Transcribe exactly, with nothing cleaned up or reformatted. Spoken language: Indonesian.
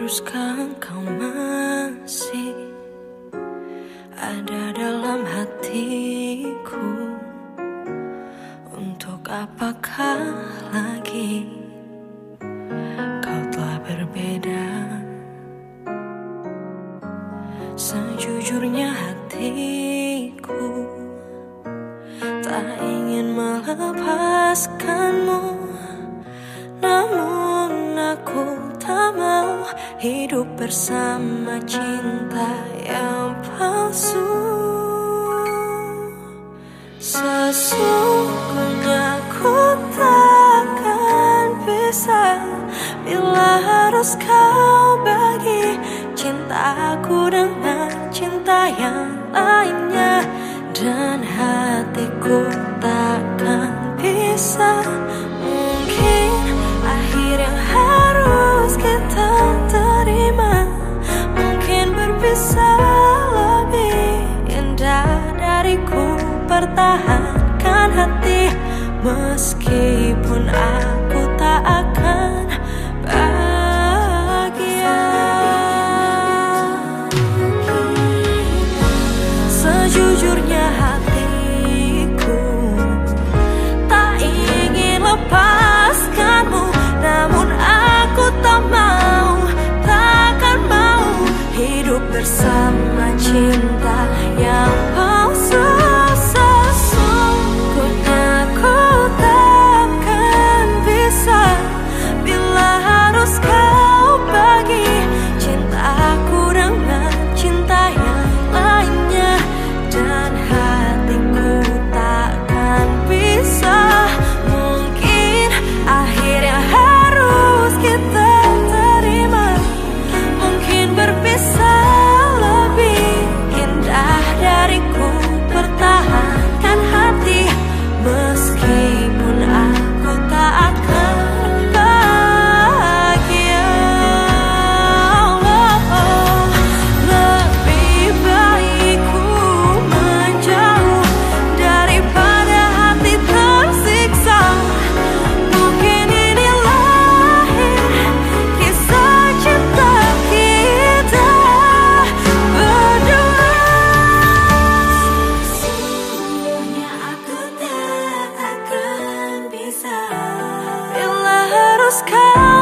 Haruskah kau masih ada dalam hatiku? Untuk apakah lagi kau telah berbeda? Sejujurnya hatiku tak ingin melepaskanmu, namun aku tak mau hidup bersama cinta yang palsu. Sesungguhnya ku takkan bisa bila harus kau bagi cintaku dengan cinta yang lainnya, dan hatiku takkan bisa. Mungkin akhir yang harus kita terima, mungkin berpisah lebih indah dari ku pertahankan hati, meskipun aku tak akan bahagia. Sejujurnya hatiku tak ingin lepaskanmu, namun aku tak mau, takkan mau hidup bersama cinta yang palsu. Sesungguhnya ku takkan bisa bila harus kau bagi cintaku dengan cinta yang lainnya, dan hatiku takkan bisa. Mungkin akhir yang harus kita terima, mungkin berpisah lebih indah dari ku pertahankan hati, meskipun aku tak akan bahagia. Oh, lebih baik ku menjauh daripada hati tersiksa. Mungkin inilah kisah cinta kita berdua. Sesungguhnya aku tak akan bisa bila harus kau